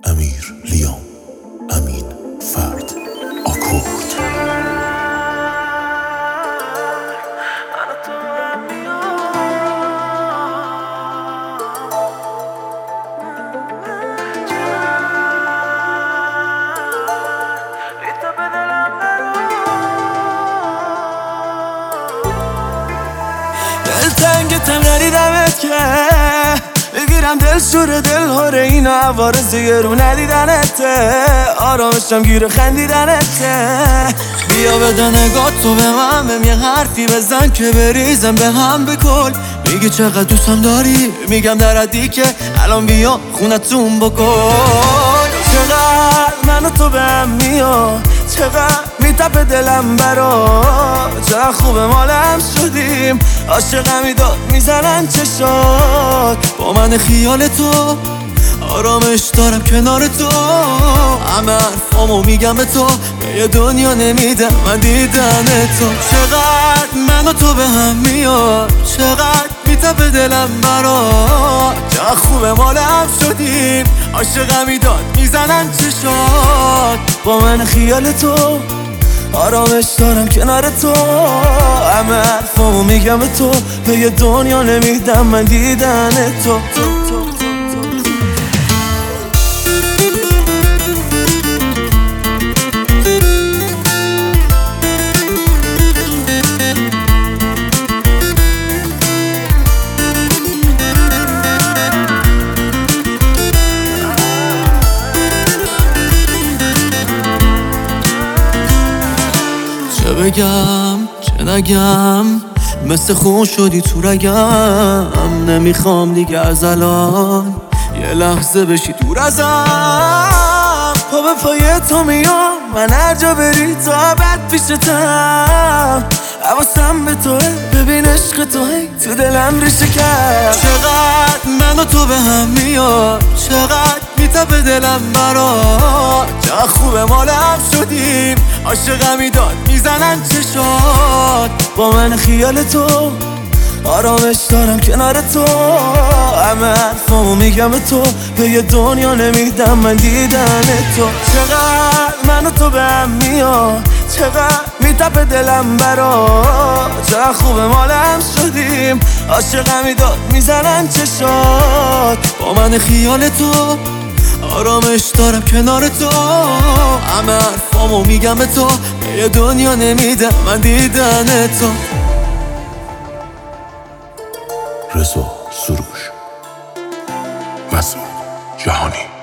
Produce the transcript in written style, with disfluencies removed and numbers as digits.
امیر لیام، امین فرد، آکورد. دلتنگتم ندیدمت که بگیرم دل شور دل هاره اینا عوارض رو ندیدنته، آرامشم گیر خندیدنته. بیا بده نگاه تو به من، بهم یه حرفی بزن که بریزم به هم بکل. میگی چقدر دوستم داری، میگم در حدی که الان بیا خونتون بکن. چقدر من و تو به هم میاد، چقدر میتپه دلم برا، چقدر خوبه مالم شدیم، عاشقمی داد میزنن چشات. با من خیال تو آرامش دارم کنار تو، همه حرفامو میگم به تو، به یه دنیا نمیدم من دیدن تو. چقدر من و تو به هم میاد، چقدر میتپه دلم برا، چقدر خوبه مالم شدیم، عاشقمی داد میزنن چشات. با من خیال تو آرامش دارم کنار تو، همه حرفامو میگم به تو، به یه دنیا نمیدم من دیدن تو. چه بگم چه نگم، مثل خون شدی تو رگم، نمیخوام دیگه از الان یه لحظه بشی دور ازم. پا به پای تو میام من هر جا بری، تا ابد پیشتم، حواسم به توه، ببین عشق تو هی تو دلم ریشه کرد. چقدر من و تو به هم میاد، چقدر میتپه دلم برا، چقدر خوبه مالم شدیم، عاشقمی داد میزنن چشات. با من خیال تو آرامش دارم کنار تو، همه حرفامو میگم به تو، به یه دنیا نمیدم من دیدن تو. چقدر من و تو به هم میاد، چقدر میتپه دلم برا، چقدر خوبه مالم شدیم، عاشقمی داد میزنن چشات. با من خیال تو آرامش دارم کنار تو، همه حرفامو میگم به تو، به یه دنیا نمیدم من دیدن تو. رضا سروش، مظلوم جهانی.